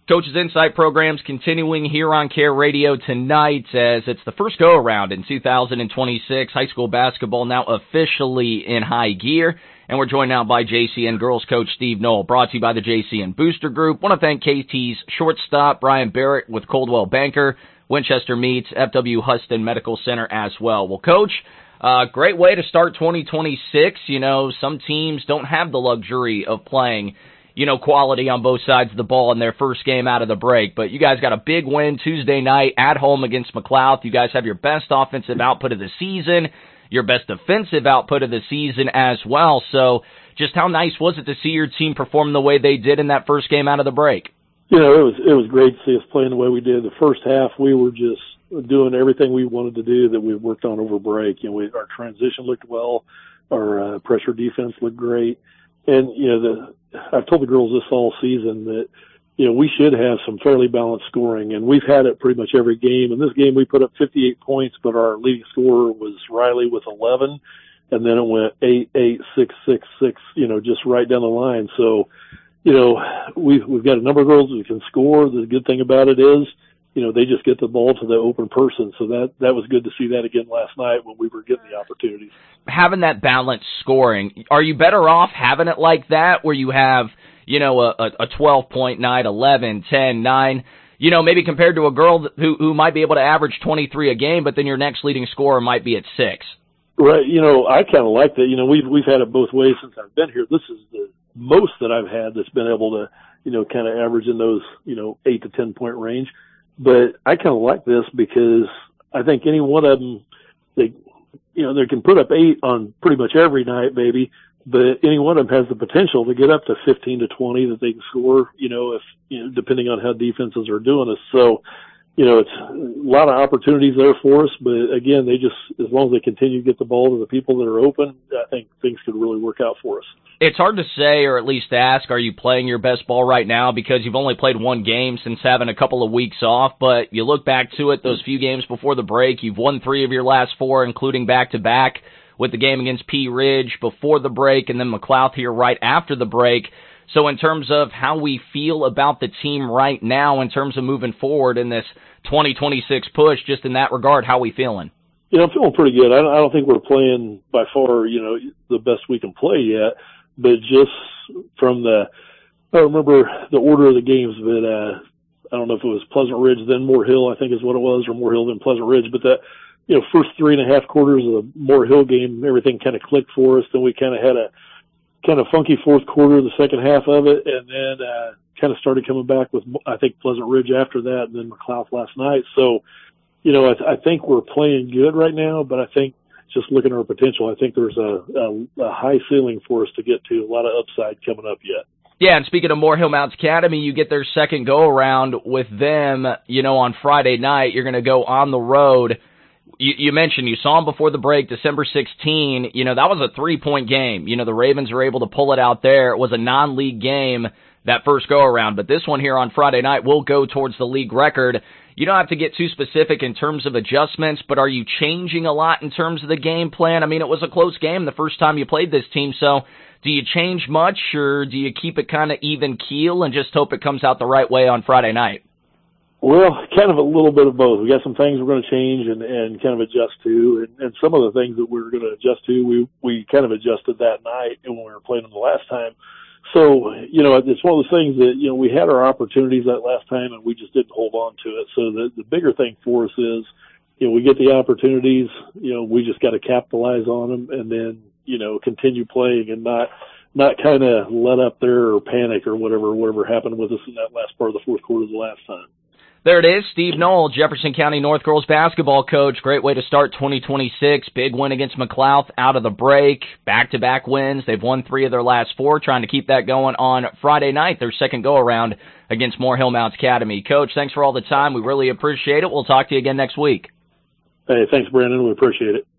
Coach's Insight program's continuing here on Care Radio tonight as it's the first go-around in 2026. High school basketball now officially in high gear. And we're joined now by JCN girls coach Steve Knoll, brought to you by the JCN Booster Group. Want to thank KT's shortstop, Brian Barrett, with Coldwell Banker, Winchester Meats, FW Huston Medical Center as well. Well, Coach, great way to start 2026. You know, some teams don't have the luxury of playing, quality on both sides of the ball in their first game out of the break. But you guys got a big win Tuesday night at home against McLouth. You guys have your best offensive output of the season, your best defensive output of the season as well. So just how nice was it to see your team perform the way they did in that first game out of the break? It was great to see us playing the way we did. The first half, we were just doing everything we wanted to do that we worked on over break. Our transition looked well. Our pressure defense looked great. And, I've told the girls this all season that, we should have some fairly balanced scoring, and we've had it pretty much every game. In this game, we put up 58 points, but our leading scorer was Riley with 11, and then it went 8, 8, 6, 6, 6, just right down the line. So, we've got a number of girls who can score. The good thing about it is, they just get the ball to the open person. So that was good to see that again last night when we were getting the opportunities. Having that balanced scoring, are you better off having it like that where you have, a 12-point night, 11, 10, 9, maybe compared to a girl who might be able to average 23 a game, but then your next leading scorer might be at 6? Right. I kind of like that. We've had it both ways since I've been here. This is the most that I've had that's been able to, kind of average in those, 8 to 10 point range. But I kind of like this because I think any one of them, they can put up 8 on pretty much every night, maybe, but any one of them has the potential to get up to 15 to 20 that they can score, if, depending on how defenses are doing us. So, it's a lot of opportunities there for us, but again, as long as they continue to get the ball to the people that are open, I think things could really work out for us. It's hard to say, or at least ask, are you playing your best ball right now? Because you've only played one game since having a couple of weeks off, but you look back to it, those few games before the break, you've won 3 of your last 4, including back-to-back with the game against Pea Ridge before the break and then McLouth here right after the break. So in terms of how we feel about the team right now, in terms of moving forward in this 2026 push, just in that regard, how are we feeling? I'm feeling pretty good. I don't think we're playing by far, the best we can play yet, but just from I remember the order of the games, but I don't know if it was Pleasant Ridge, then Moore Hill, I think is what it was, or Moore Hill, then Pleasant Ridge, but that, first 3.5 quarters of the Moore Hill game, everything kind of clicked for us. Then we kind of had a kind of funky fourth quarter, the second half of it, and then kind of started coming back with, I think, Pleasant Ridge after that, and then McLouth last night. So, I think we're playing good right now, but I think just looking at our potential, I think there's a high ceiling for us to get to, a lot of upside coming up yet. Yeah, and speaking of Moore Hill Mounts Academy, you get their second go-around with them, on Friday night. You're going to go on the road. You mentioned you saw them before the break, December 16. That was a 3-point game. The Ravens were able to pull it out there. It was a non-league game, that first go-around. But this one here on Friday night will go towards the league record. You don't have to get too specific in terms of adjustments, but are you changing a lot in terms of the game plan? I mean, it was a close game the first time you played this team, so do you change much, or do you keep it kind of even keel and just hope it comes out the right way on Friday night? Well, kind of a little bit of both. We got some things we're going to change and kind of adjust to, and some of the things that we're going to adjust to, we kind of adjusted that night when we were playing them the last time. So, it's one of those things that, we had our opportunities that last time and we just didn't hold on to it. So the bigger thing for us is, we get the opportunities, we just got to capitalize on them and then, continue playing and not kind of let up there or panic or whatever happened with us in that last part of the fourth quarter the last time. There it is, Steve Knoll, Jefferson County North girls basketball coach. Great way to start 2026. Big win against McLouth out of the break. Back-to-back wins. They've won 3 of their last 4, trying to keep that going on Friday night, their second go-around against Moore Hill Mounts Academy. Coach, thanks for all the time. We really appreciate it. We'll talk to you again next week. Hey, thanks, Brandon. We appreciate it.